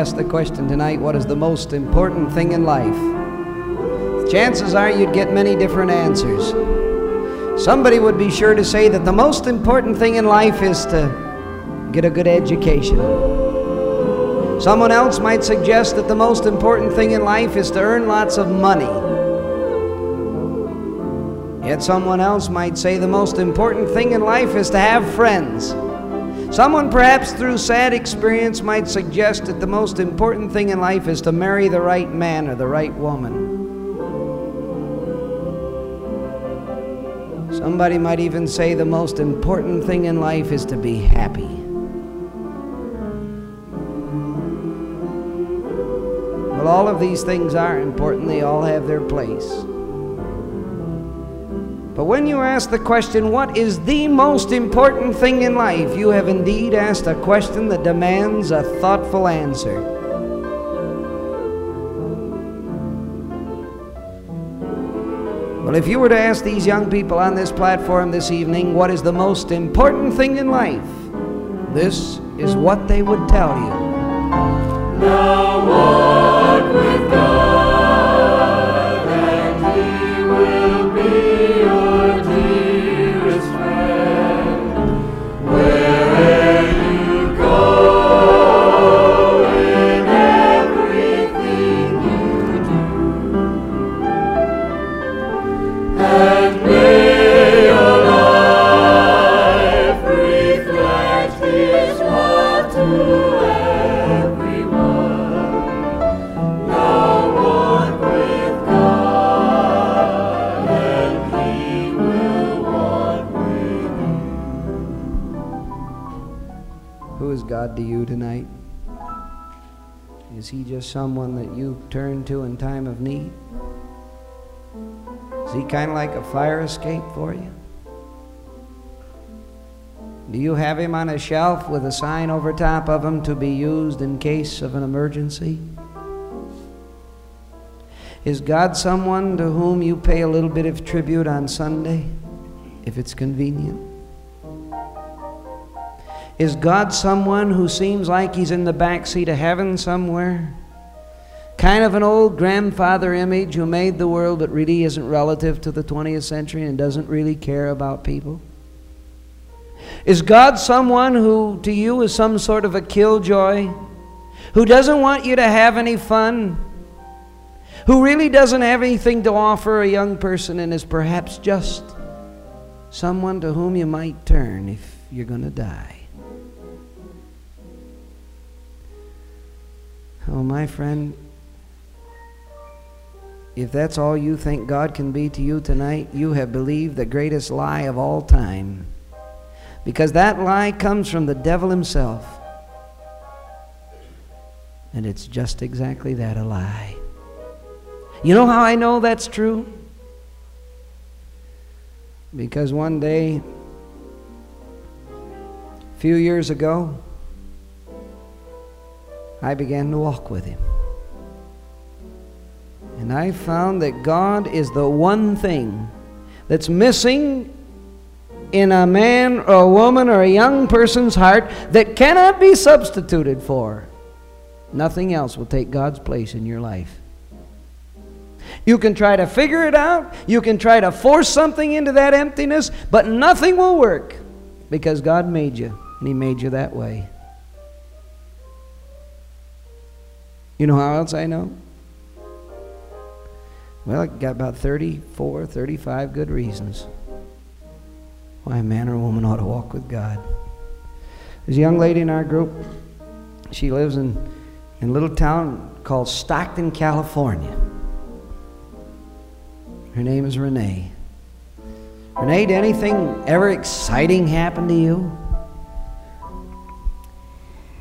asked the question tonight, what is the most important thing in life? Chances are you'd get many different answers. Somebody would be sure to say that the most important thing in life is to get a good education. Someone else might suggest that the most important thing in life is to earn lots of money. Yet someone else might say the most important thing in life is to have friends. Someone perhaps through sad experience might suggest that the most important thing in life is to marry the right man or the right woman. Somebody might even say the most important thing in life is to be happy. Well, all of these things are important. They all have their place. But when you ask the question, what is the most important thing in life, you have indeed asked a question that demands a thoughtful answer. Well, if you were to ask these young people on this platform this evening, what is the most important thing in life, this is what they would tell you. Now walk with God, and He will be your dearest friend. Wherever you go, in everything you do, and may your life reflect His love to everyone. Now walk with God, and He will walk with you. Who is God to you tonight? Is He just someone that you turn to in time of need? Is He kind of like a fire escape for you? Do you have Him on a shelf with a sign over top of Him to be used in case of an emergency? Is God someone to whom you pay a little bit of tribute on Sunday, if it's convenient? Is God someone who seems like He's in the back seat of heaven somewhere? Kind of an old grandfather image who made the world but really isn't relative to the 20th century and doesn't really care about people? Is God someone who to you is some sort of a killjoy, who doesn't want you to have any fun, who really doesn't have anything to offer a young person and is perhaps just someone to whom you might turn if you're going to die? Oh, my friend, if that's all you think God can be to you tonight, you have believed the greatest lie of all time. Because that lie comes from the devil himself. And it's just exactly that, a lie. You know how I know that's true? Because one day, a few years ago, I began to walk with Him. And I found that God is the one thing that's missing in a man or a woman or a young person's heart that cannot be substituted for. Nothing else will take God's place in your life. You can try to figure it out. You can try to force something into that emptiness, but nothing will work because God made you, and He made you that way. You know how else I know? Well, I got about 34, 35 good reasons why a man or a woman ought to walk with God. There's a young lady in our group. She lives in a little town called Stockton, California. Her name is Renee. Renee, did anything ever exciting happen to you?